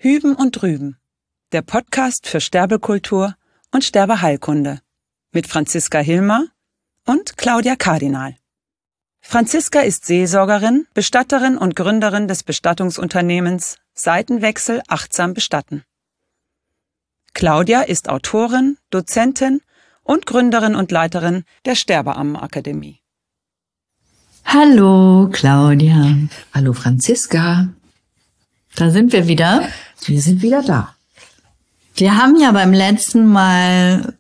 Hüben und Drüben, der Podcast für Sterbekultur und Sterbeheilkunde mit Franziska Hilmer und Claudia Kardinal. Franziska ist Seelsorgerin, Bestatterin und Gründerin des Bestattungsunternehmens Seitenwechsel achtsam bestatten. Claudia ist Autorin, Dozentin und Gründerin und Leiterin der Sterbeammenakademie. Hallo Claudia. Hallo Franziska. Da sind wir wieder. Wir sind wieder da. Wir haben ja beim letzten Mal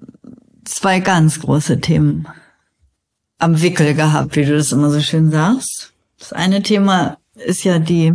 zwei ganz große Themen am Wickel gehabt, wie du das immer so schön sagst. Das eine Thema ist ja die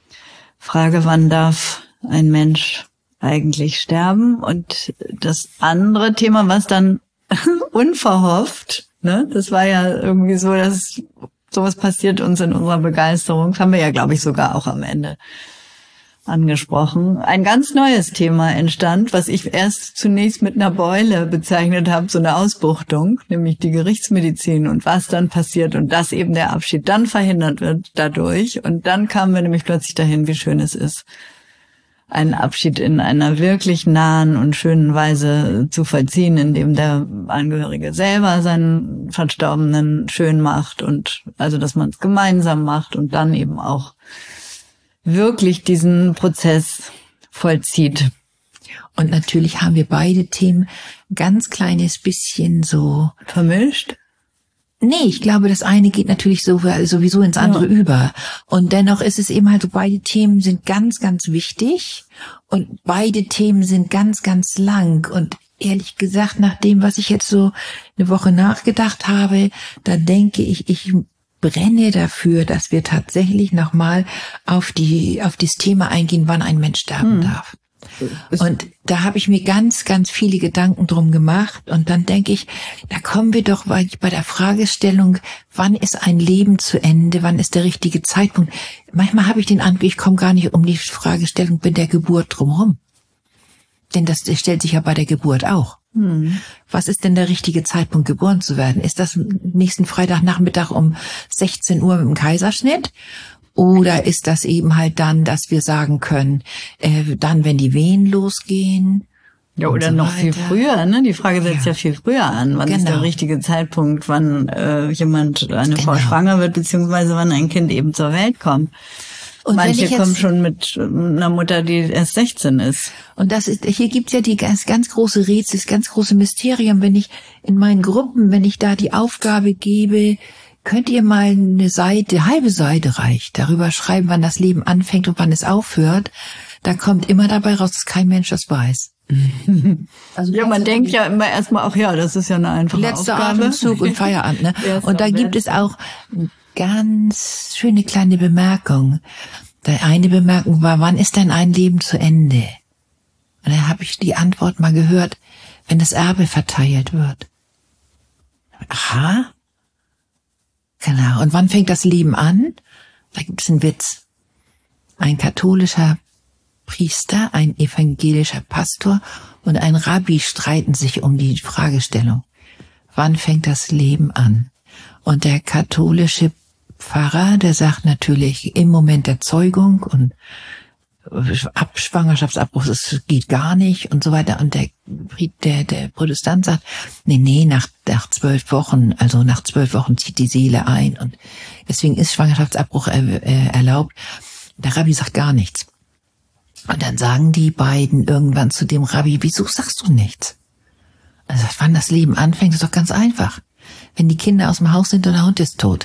Frage, wann darf ein Mensch eigentlich sterben? Und das andere Thema, was dann unverhofft, ne, das war ja irgendwie so, dass sowas passiert uns in unserer Begeisterung. Das haben wir ja, glaube ich, sogar auch am Ende angesprochen. Ein ganz neues Thema entstand, was ich erst zunächst mit einer Beule bezeichnet habe, so eine Ausbuchtung, nämlich die Gerichtsmedizin und was dann passiert und dass eben der Abschied dann verhindert wird dadurch. Und dann kamen wir nämlich plötzlich dahin, wie schön es ist, einen Abschied in einer wirklich nahen und schönen Weise zu vollziehen, indem der Angehörige selber seinen Verstorbenen schön macht und also, dass man es gemeinsam macht und dann eben auch wirklich diesen Prozess vollzieht. Und natürlich haben wir beide Themen ganz kleines bisschen so vermischt. Nee, ich glaube, das eine geht natürlich sowieso ins andere über. Und dennoch ist es eben halt so, beide Themen sind ganz, ganz wichtig und beide Themen sind ganz, ganz lang. Und ehrlich gesagt, nach dem, was ich jetzt so eine Woche nachgedacht habe, da denke ich, ich brenne dafür, dass wir tatsächlich nochmal auf das Thema eingehen, wann ein Mensch sterben darf. Und da habe ich mir ganz, ganz viele Gedanken drum gemacht. Und dann denke ich, da kommen wir doch bei der Fragestellung, wann ist ein Leben zu Ende, wann ist der richtige Zeitpunkt. Manchmal habe ich den Eindruck, ich komme gar nicht um die Fragestellung bei der Geburt drumherum. Denn das stellt sich ja bei der Geburt auch. Was ist denn der richtige Zeitpunkt, geboren zu werden? Ist das nächsten Freitagnachmittag um 16 Uhr mit dem Kaiserschnitt? Oder ist das eben halt dann, dass wir sagen können, dann, wenn die Wehen losgehen? Ja, oder so noch viel früher, ne? Die Frage setzt ja viel früher an. Wann ist der richtige Zeitpunkt, wann eine Frau schwanger wird, beziehungsweise wann ein Kind eben zur Welt kommt? Und manche kommen schon mit einer Mutter, die erst 16 ist. Und hier gibt's ja die ganz große Rätsel, das ganz große Mysterium, wenn ich in meinen Gruppen, wenn ich da die Aufgabe gebe, könnt ihr mal halbe Seite reicht, darüber schreiben, wann das Leben anfängt und wann es aufhört. Da kommt immer dabei raus, dass kein Mensch das weiß. Also ja, man denkt ja immer erstmal auch, ja, das ist ja eine einfache letzter Aufgabe. Atemzug und Feierabend, ne? Und da gibt es auch ganz schöne kleine Bemerkung. Der eine Bemerkung war, wann ist denn ein Leben zu Ende? Und dann habe ich die Antwort mal gehört, wenn das Erbe verteilt wird. Aha. Genau. Und wann fängt das Leben an? Da gibt es einen Witz. Ein katholischer Priester, ein evangelischer Pastor und ein Rabbi streiten sich um die Fragestellung. Wann fängt das Leben an? Und der katholische Pfarrer, der sagt natürlich im Moment der Zeugung und Schwangerschaftsabbruch, das geht gar nicht und so weiter. Und der Protestant sagt, nee, nach 12 Wochen, also nach 12 Wochen zieht die Seele ein und deswegen ist Schwangerschaftsabbruch erlaubt. Der Rabbi sagt gar nichts. Und dann sagen die beiden irgendwann zu dem Rabbi, wieso sagst du nichts? Also wann das Leben anfängt, ist doch ganz einfach. Wenn die Kinder aus dem Haus sind und der Hund ist tot.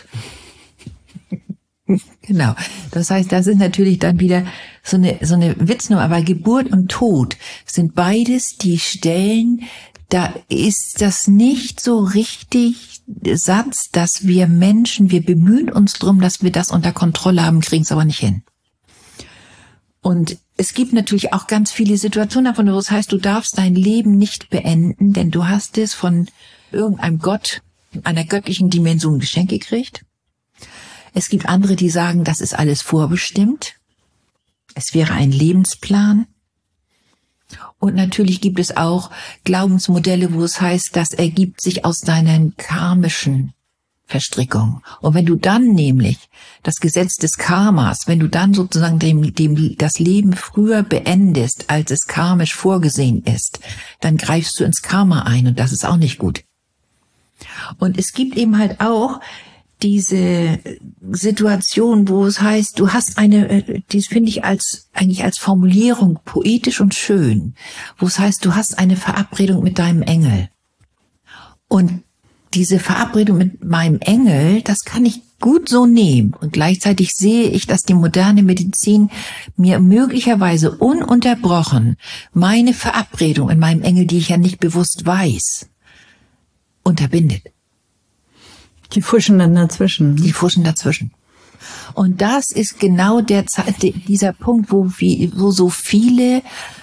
Genau. Das heißt, das ist natürlich dann wieder so eine Witznummer. Aber Geburt und Tod sind beides die Stellen, da ist das nicht so richtig Satz, dass wir Menschen, wir bemühen uns drum, dass wir das unter Kontrolle haben, kriegen es aber nicht hin. Und es gibt natürlich auch ganz viele Situationen davon, wo es heißt, du darfst dein Leben nicht beenden, denn du hast es von irgendeinem Gott, einer göttlichen Dimension geschenkt gekriegt. Es gibt andere, die sagen, das ist alles vorbestimmt. Es wäre ein Lebensplan. Und natürlich gibt es auch Glaubensmodelle, wo es heißt, das ergibt sich aus deinen karmischen Verstrickung. Und wenn du dann nämlich das Gesetz des Karmas, wenn du dann sozusagen das Leben früher beendest, als es karmisch vorgesehen ist, dann greifst du ins Karma ein und das ist auch nicht gut. Und es gibt eben halt auch diese Situation, wo es heißt, du hast die finde ich eigentlich als Formulierung poetisch und schön, wo es heißt, du hast eine Verabredung mit deinem Engel. Und diese Verabredung mit meinem Engel, das kann ich gut so nehmen. Und gleichzeitig sehe ich, dass die moderne Medizin mir möglicherweise ununterbrochen meine Verabredung in meinem Engel, die ich ja nicht bewusst weiß, unterbindet. Die fuschen dann dazwischen. Die fuschen dazwischen. Und das ist genau dieser Punkt, wo so viele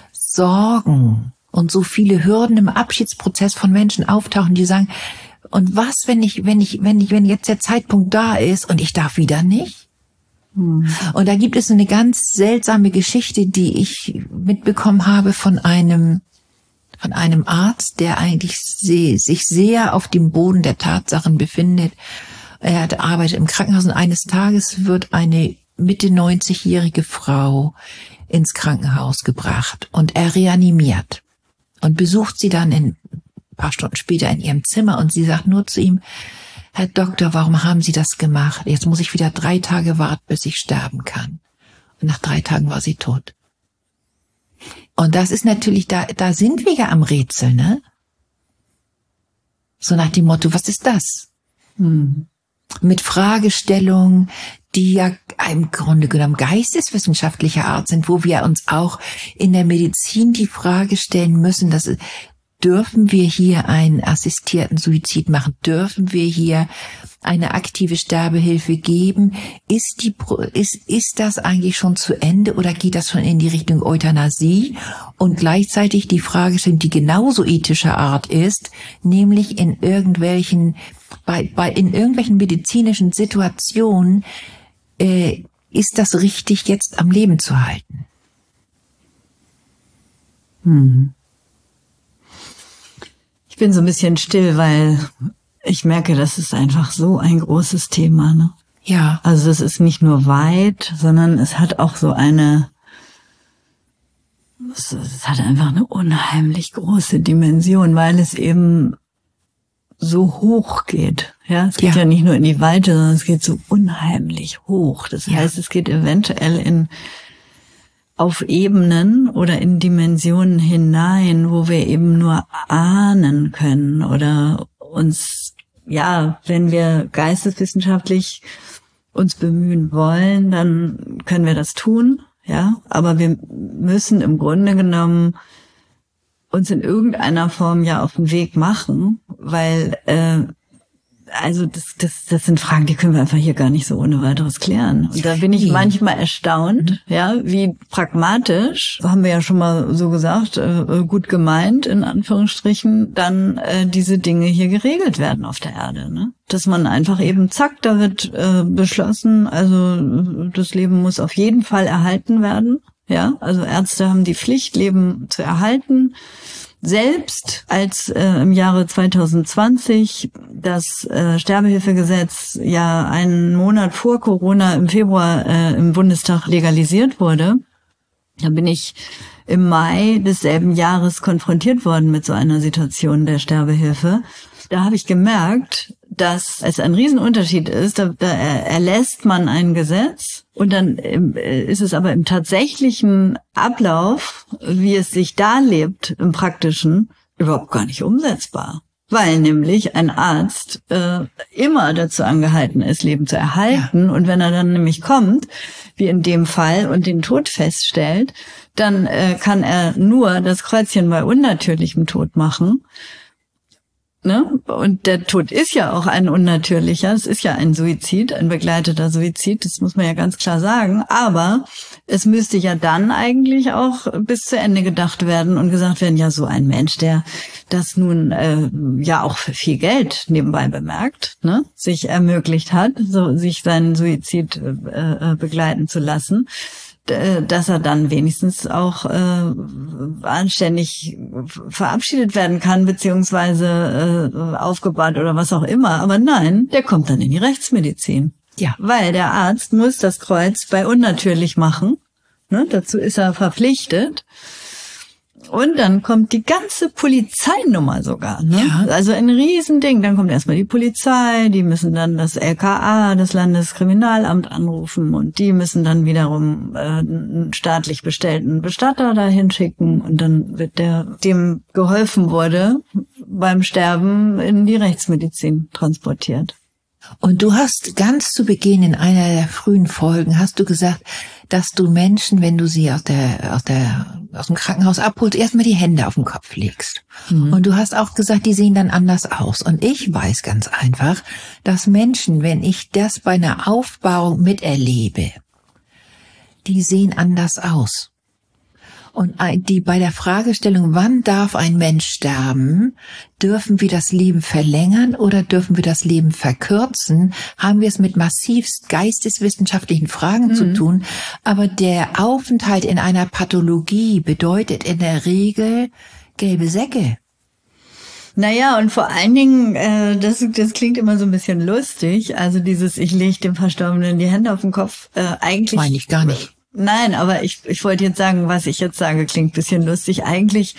Sorgen und so viele Hürden im Abschiedsprozess von Menschen auftauchen, die sagen, und was, wenn jetzt der Zeitpunkt da ist und ich darf wieder nicht? Und da gibt es eine ganz seltsame Geschichte, die ich mitbekommen habe von einem Arzt, der eigentlich sich sehr auf dem Boden der Tatsachen befindet. Er arbeitet im Krankenhaus und eines Tages wird eine Mitte 90-jährige Frau ins Krankenhaus gebracht und er reanimiert und besucht sie dann ein paar Stunden später in ihrem Zimmer und sie sagt nur zu ihm, Herr Doktor, warum haben Sie das gemacht? Jetzt muss ich wieder 3 Tage warten, bis ich sterben kann. Und nach 3 Tagen war sie tot. Und das ist natürlich, da sind wir ja am Rätsel, ne? So nach dem Motto, was ist das? Mit Fragestellungen, die ja im Grunde genommen geisteswissenschaftlicher Art sind, wo wir uns auch in der Medizin die Frage stellen müssen, dürfen wir hier einen assistierten Suizid machen? Dürfen wir hier eine aktive Sterbehilfe geben? Ist das eigentlich schon zu Ende oder geht das schon in die Richtung Euthanasie? Und gleichzeitig die Frage stellen, die genauso ethischer Art ist, nämlich in irgendwelchen medizinischen Situationen, ist das richtig, jetzt am Leben zu halten? Ich bin so ein bisschen still, weil ich merke, das ist einfach so ein großes Thema, ne? Ja. Also das ist nicht nur weit, sondern es hat auch es hat einfach eine unheimlich große Dimension, weil es eben so hoch geht. Ja, es geht ja nicht nur in die Weite, sondern es geht so unheimlich hoch. Das heißt, es geht eventuell auf Ebenen oder in Dimensionen hinein, wo wir eben nur ahnen können oder uns, wenn wir geisteswissenschaftlich uns bemühen wollen, dann können wir das tun, ja, aber wir müssen im Grunde genommen uns in irgendeiner Form ja auf den Weg machen, weil das sind Fragen, die können wir einfach hier gar nicht so ohne weiteres klären. Und da bin ich manchmal erstaunt, wie pragmatisch, so haben wir ja schon mal so gesagt, gut gemeint, in Anführungsstrichen, dann diese Dinge hier geregelt werden auf der Erde, ne? Dass man einfach eben, zack, da wird beschlossen, also das Leben muss auf jeden Fall erhalten werden, ja? Also Ärzte haben die Pflicht, Leben zu erhalten. Selbst als im Jahre 2020 das Sterbehilfegesetz ja einen Monat vor Corona im Februar im Bundestag legalisiert wurde, da bin ich im Mai desselben Jahres konfrontiert worden mit so einer Situation der Sterbehilfe. Da habe ich gemerkt, dass es ein Riesenunterschied ist. Da erlässt man ein Gesetz und dann ist es aber im tatsächlichen Ablauf, wie es sich darlebt, im Praktischen, überhaupt gar nicht umsetzbar. Weil nämlich ein Arzt immer dazu angehalten ist, Leben zu erhalten. Ja. Und wenn er dann nämlich kommt, wie in dem Fall, und den Tod feststellt, dann kann er nur das Kreuzchen bei unnatürlichem Tod machen. Ne? Und der Tod ist ja auch ein unnatürlicher, es ist ja ein Suizid, ein begleiteter Suizid, das muss man ja ganz klar sagen, aber es müsste ja dann eigentlich auch bis zu Ende gedacht werden und gesagt werden, ja, so ein Mensch, der das nun ja auch für viel Geld nebenbei bemerkt, ne, sich ermöglicht hat, so sich seinen Suizid begleiten zu lassen, dass er dann wenigstens auch anständig verabschiedet werden kann, beziehungsweise aufgebahrt oder was auch immer. Aber nein, der kommt dann in die Rechtsmedizin. Ja. Weil der Arzt muss das Kreuz bei unnatürlich machen. Ne? Dazu ist er verpflichtet. Und dann kommt die ganze Polizeinummer sogar. Ne? Ja. Also ein Riesending. Dann kommt erstmal die Polizei, die müssen dann das LKA, das Landeskriminalamt anrufen und die müssen dann wiederum einen staatlich bestellten Bestatter dahin schicken und dann wird dem geholfen wurde, beim Sterben in die Rechtsmedizin transportiert. Und du hast ganz zu Beginn in einer der frühen Folgen hast du gesagt, dass du Menschen, wenn du sie aus dem Krankenhaus abholst, erstmal die Hände auf den Kopf legst. Mhm. Und du hast auch gesagt, die sehen dann anders aus. Und ich weiß ganz einfach, dass Menschen, wenn ich das bei einer Aufbauung miterlebe, die sehen anders aus. Und die bei der Fragestellung, wann darf ein Mensch sterben, dürfen wir das Leben verlängern oder dürfen wir das Leben verkürzen, haben wir es mit massivst geisteswissenschaftlichen Fragen zu tun. Aber der Aufenthalt in einer Pathologie bedeutet in der Regel gelbe Säcke. Naja, und vor allen Dingen, das klingt immer so ein bisschen lustig, also dieses, ich lege dem Verstorbenen die Hände auf den Kopf, eigentlich... Meine ich gar nicht. Nein, aber ich wollte jetzt sagen, was ich jetzt sage, klingt ein bisschen lustig. Eigentlich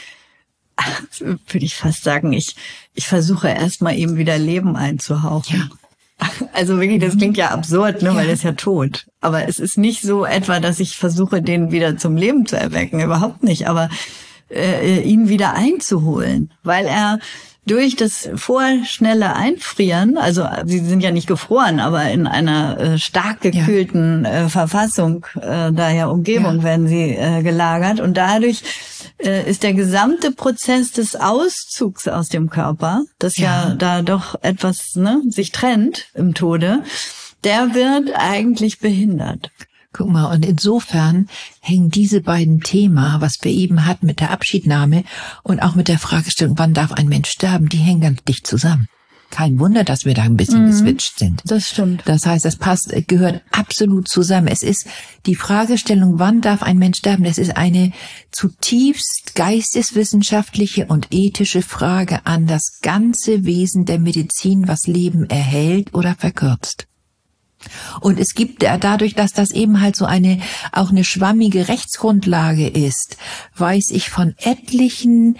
würde ich fast sagen, ich versuche erstmal ihm wieder Leben einzuhauchen. Ja. Also wirklich, das klingt ja absurd, ne, weil er ist ja tot. Aber es ist nicht so etwa, dass ich versuche, den wieder zum Leben zu erwecken. Überhaupt nicht. Aber ihn wieder einzuholen, weil er durch das vorschnelle Einfrieren, also sie sind ja nicht gefroren, aber in einer stark gekühlten Verfassung, daher Umgebung werden sie gelagert und dadurch ist der gesamte Prozess des Auszugs aus dem Körper, das ja da doch etwas sich trennt im Tode, der wird eigentlich behindert. Guck mal, und insofern hängen diese beiden Themen, was wir eben hatten mit der Abschiednahme und auch mit der Fragestellung, wann darf ein Mensch sterben, die hängen ganz dicht zusammen. Kein Wunder, dass wir da ein bisschen geswitcht sind. Das stimmt. Das heißt, gehört absolut zusammen. Es ist die Fragestellung, wann darf ein Mensch sterben, das ist eine zutiefst geisteswissenschaftliche und ethische Frage an das ganze Wesen der Medizin, was Leben erhält oder verkürzt. Und es gibt dadurch, dass das eben halt so auch eine schwammige Rechtsgrundlage ist, weiß ich von etlichen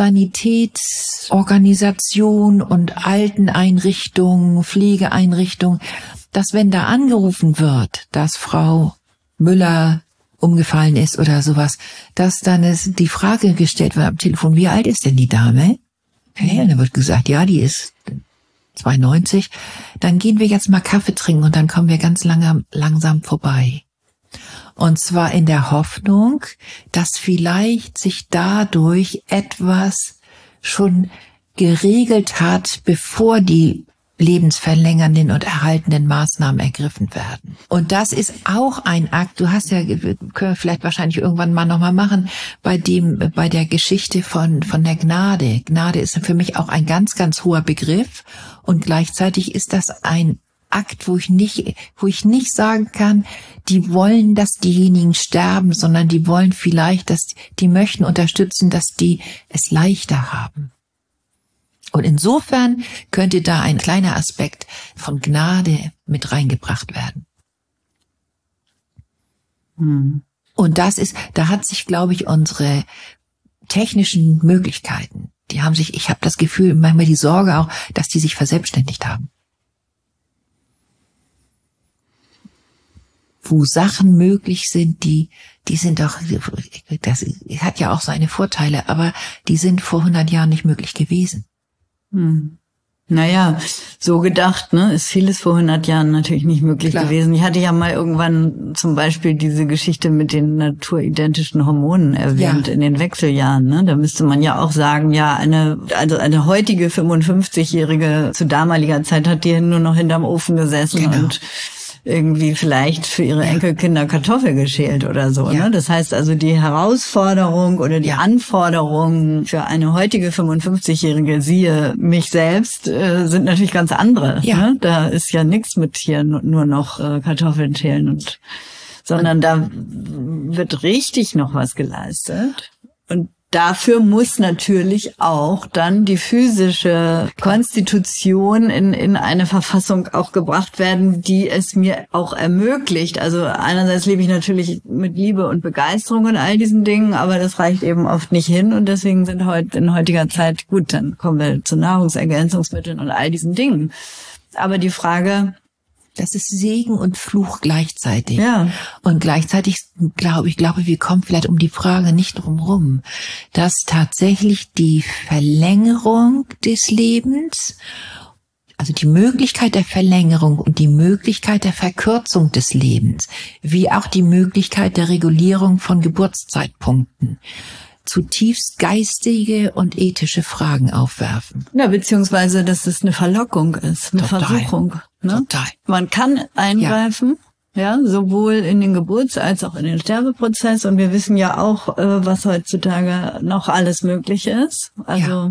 Sanitätsorganisationen und Alteneinrichtungen, Pflegeeinrichtungen, dass wenn da angerufen wird, dass Frau Müller umgefallen ist oder sowas, dass dann die Frage gestellt wird am Telefon, wie alt ist denn die Dame? Okay, und dann wird gesagt, ja, die ist 92, dann gehen wir jetzt mal Kaffee trinken und dann kommen wir ganz langsam vorbei. Und zwar in der Hoffnung, dass vielleicht sich dadurch etwas schon geregelt hat, bevor die lebensverlängernden und erhaltenden Maßnahmen ergriffen werden. Und das ist auch ein Akt, du hast ja, können wir vielleicht wahrscheinlich irgendwann mal nochmal machen, bei der Geschichte von der Gnade. Gnade ist für mich auch ein ganz, ganz hoher Begriff und gleichzeitig ist das ein Akt, wo ich nicht sagen kann, die wollen, dass diejenigen sterben, sondern die wollen vielleicht, die möchten unterstützen, dass die es leichter haben. Und insofern könnte da ein kleiner Aspekt von Gnade mit reingebracht werden. Und da hat sich, glaube ich, unsere technischen Möglichkeiten, ich habe das Gefühl, manchmal die Sorge auch, dass die sich verselbstständigt haben. Wo Sachen möglich sind, die sind doch, das hat ja auch seine Vorteile, aber die sind vor 100 Jahren nicht möglich gewesen. Naja, so gedacht, ist vieles vor 100 Jahren natürlich nicht möglich gewesen. Ich hatte ja mal irgendwann zum Beispiel diese Geschichte mit den naturidentischen Hormonen erwähnt in den Wechseljahren. Da müsste man ja auch sagen, ja, eine heutige 55-Jährige zu damaliger Zeit hat die nur noch hinterm Ofen gesessen und irgendwie vielleicht für ihre Enkelkinder Kartoffel geschält oder so. Ja. Das heißt also, die Herausforderung oder die Anforderungen für eine heutige 55-Jährige, siehe mich selbst, sind natürlich ganz andere. Ja. Da ist ja nichts mit hier nur noch Kartoffeln schälen und sondern da wird richtig noch was geleistet. Und dafür muss natürlich auch dann die physische Konstitution in eine Verfassung auch gebracht werden, die es mir auch ermöglicht. Also einerseits lebe ich natürlich mit Liebe und Begeisterung und all diesen Dingen, aber das reicht eben oft nicht hin und deswegen sind in heutiger Zeit, gut, dann kommen wir zu Nahrungsergänzungsmitteln und all diesen Dingen. Aber die Frage, das ist Segen und Fluch gleichzeitig. ja. Und gleichzeitig glaube ich, wir kommen vielleicht um die Frage nicht drum rum, dass tatsächlich die Verlängerung des Lebens, also die Möglichkeit der Verlängerung und die Möglichkeit der Verkürzung des Lebens, wie auch die Möglichkeit der Regulierung von Geburtszeitpunkten, zutiefst geistige und ethische Fragen aufwerfen. Ja, beziehungsweise, dass es eine Verlockung ist, eine Total. Versuchung. Ne? Total. Man kann eingreifen, ja, sowohl in den Geburts- als auch in den Sterbeprozess. Und wir wissen ja auch, was heutzutage noch alles möglich ist. Also,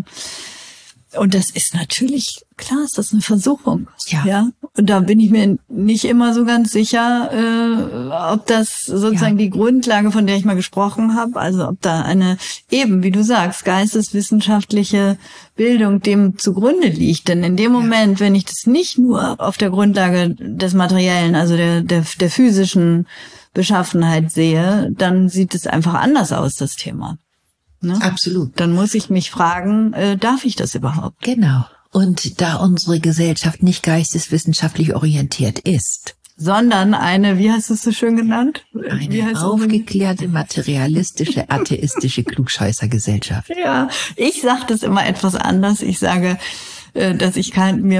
und das ist natürlich, klar ist das eine Versuchung. Ja. Und da bin ich mir nicht immer so ganz sicher, ob das sozusagen die Grundlage, von der ich mal gesprochen habe, also ob da eine, eben, wie du sagst, geisteswissenschaftliche Bildung dem zugrunde liegt. Denn in dem Moment, wenn ich das nicht nur auf der Grundlage des Materiellen, also der physischen Beschaffenheit sehe, dann sieht es einfach anders aus, das Thema. Ne? Absolut. Dann muss ich mich fragen, darf ich das überhaupt? Genau. Und da unsere Gesellschaft nicht geisteswissenschaftlich orientiert ist, Sondern eine, wie hast du es so schön genannt? Wie heißt eine aufgeklärte, materialistische, atheistische Klugscheißergesellschaft. Ja, ich sage das immer etwas anders. Ich sage, dass ich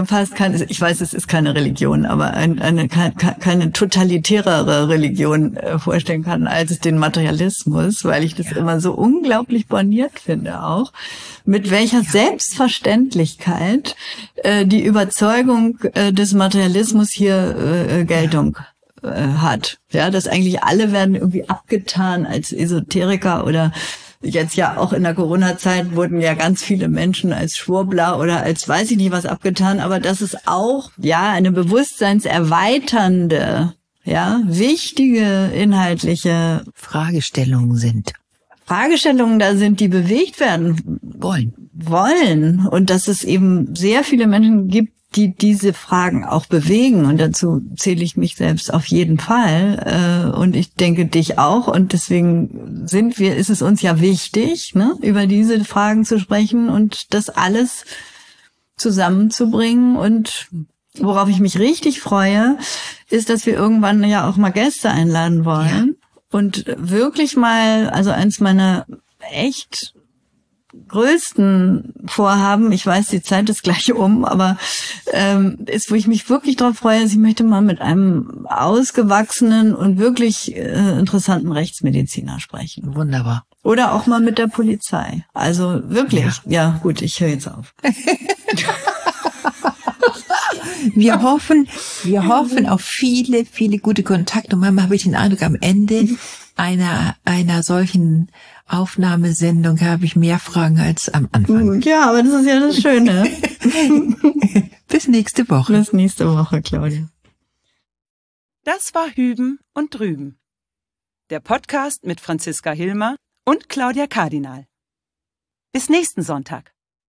ich weiß, es ist keine Religion, aber keine totalitärere Religion vorstellen kann als den Materialismus, weil ich das immer so unglaublich borniert finde auch, mit welcher Selbstverständlichkeit die Überzeugung des Materialismus hier Geltung hat. Ja, dass eigentlich alle werden irgendwie abgetan als Esoteriker oder jetzt ja auch in der Corona-Zeit wurden ja ganz viele Menschen als Schwurbler oder als weiß ich nicht was abgetan, aber dass es auch, ja, eine bewusstseinserweiternde, ja, wichtige inhaltliche Fragestellungen da sind, die bewegt werden wollen und dass es eben sehr viele Menschen gibt, die diese Fragen auch bewegen und dazu zähle ich mich selbst auf jeden Fall und ich denke dich auch und deswegen ist es uns ja wichtig, ne, über diese Fragen zu sprechen und das alles zusammenzubringen und worauf ich mich richtig freue, ist, dass wir irgendwann ja auch mal Gäste einladen wollen und wirklich mal, also eins meiner echt größten Vorhaben, ich weiß, die Zeit ist gleich aber ist, wo ich mich wirklich drauf freue, ich möchte mal mit einem ausgewachsenen und wirklich interessanten Rechtsmediziner sprechen. Wunderbar. Oder auch mal mit der Polizei. Also wirklich. Ja gut, ich höre jetzt auf. Wir hoffen auf viele, viele gute Kontakte. Und manchmal habe ich den Eindruck, am Ende einer solchen Aufnahmesendung habe ich mehr Fragen als am Anfang. Ja, aber das ist ja das Schöne. Bis nächste Woche. Bis nächste Woche, Claudia. Das war Hüben und Drüben. Der Podcast mit Franziska Hilmer und Claudia Kardinal. Bis nächsten Sonntag.